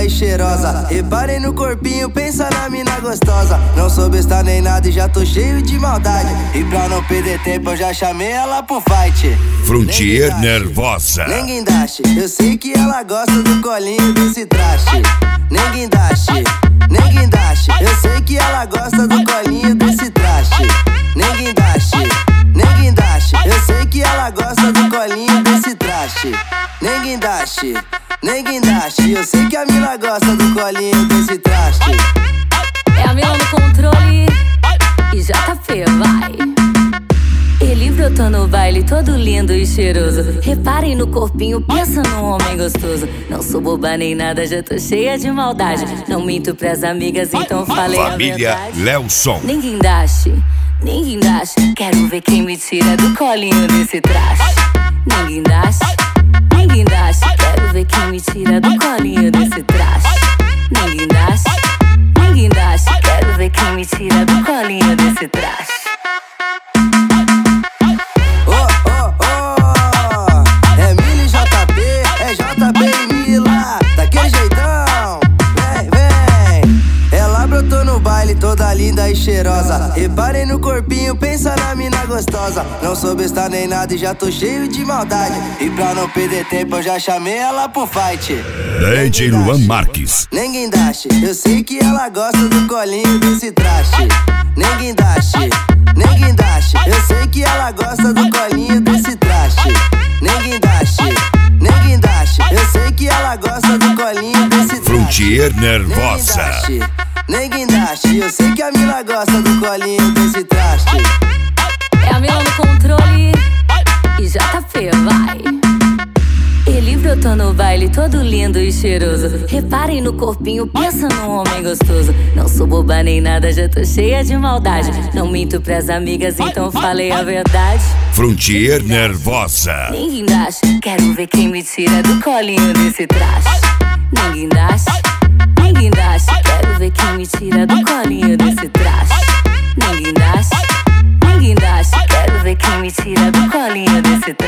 e cheirosa. Reparem no corpinho, pensa na mina gostosa. Não sou besta nem nada e já tô cheio de maldade. E pra não perder tempo eu já chamei ela pro fight. Frontier nervosa. Nem guindaste, eu sei que ela gosta do colinho desse traste. Nem guindaste, nem guindaste, eu sei que ela gosta do colinho desse traste. Nem guindaste, nem guindaste, eu sei que ela gosta do colinho desse traste. Nem guindaste, nem guindaste, eu sei que a mina gosta do colinho desse traste. É a Mila no controle e JP, vai. Ele brotou no baile todo lindo e cheiroso. Reparem no corpinho, pensa num homem gostoso. Não sou boba nem nada, já tô cheia de maldade. Não minto pras amigas, então falei Família a verdade. Lelson. Nem guindaste, nem guindaste, quero ver quem me tira do colinho desse traste. Nem guindaste, nem guindaste, quero ver quem me tira do colinho desse traste. Nem guindaste, nem guindaste, quero ver quem me tira do colinho desse traste. É Mila e JP, é JP e Mila, daquele jeitão, vem, vem. Ela brotou no baile toda linda e cheirosa. Reparem no corpinho, pensa na mina gostosa. Não sou besta nem nada e já tô cheio de maldade. E pra não perder tempo eu já chamei ela pro fight. DJ Luan Marques. Nem guindaste, eu sei que ela gosta do colinho desse traste. Nem guindaste, nem guindaste, eu sei que ela gosta do colinho desse traste. Nem guindaste, nem guindaste, eu sei que ela gosta do colinho desse traste. Frontier nervosa. Nem guindaste, eu sei que a mina gosta do colinho desse traste. É a Mila no controle e JP, vai. Ele brotou no baile todo lindo e cheiroso. Reparem no corpinho, pensa num homem gostoso. Não sou boba nem nada, já tô cheia de maldade. Não minto pras amigas, então falei a verdade. Frontier nervosa. Nem guindaste, quero ver quem me tira do colinho desse traste. Nem guindaste, nem guindaste, quero ver quem me tira do colinho desse traste. Nem guindaste, nem guindaste, quero ver quem me tira do colinho desse traste.